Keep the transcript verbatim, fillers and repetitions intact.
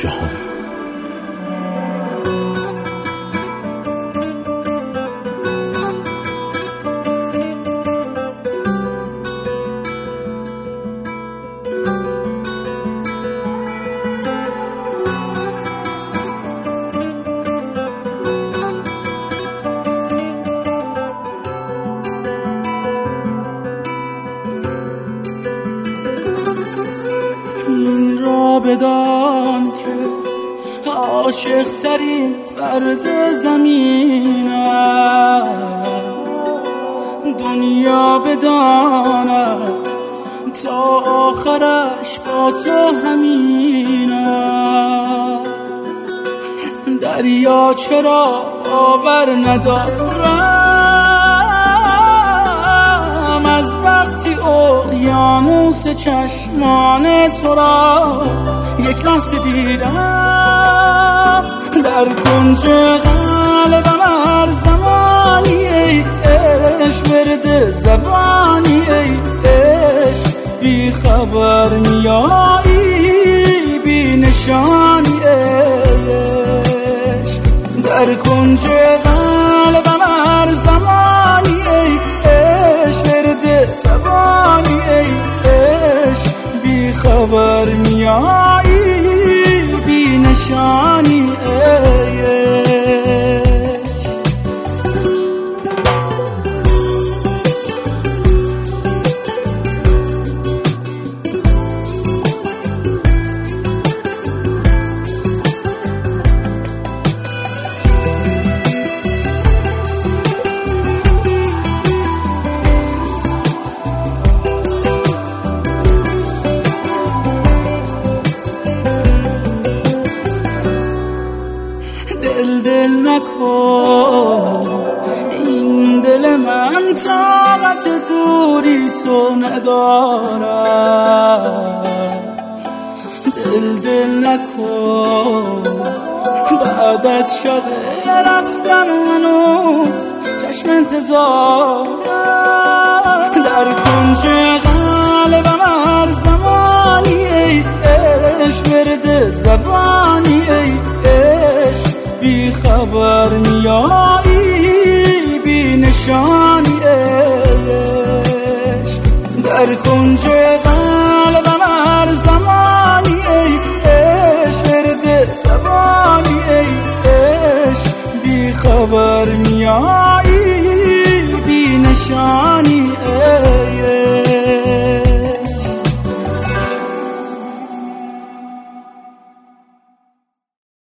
جهان. این را بدان که عاشق ترین فرد زمینم، دنیا بداند تا آخرش با تو همینم. دریا چرا باور ندارم از وقتی اقیانوس چشمان تو را یک لحظه دیدم. در کنج قلبم هر زمانی ای عشق ورد زبانی ای عشق بی خبر میایی بی نشانی عشق. در کنج قلبم هر زمانی ای عشق ورد زبانی ای عشق بی خبر میایی بی نشانی عشق. دل دل نکن این دل من طاقت دوری تو ندارد. دل دل نکن بعد از شب رفتن هنوز چشم انتظارم. در کنج قلبم هر زمانی ای عشق ورد زبانی ای عشق بی خبر میایی بی نشانی عشق. در کنج قلبم هر زمانی ای عشق ورد زبانی ای عشق بی خبر میایی بی نشانی عشق.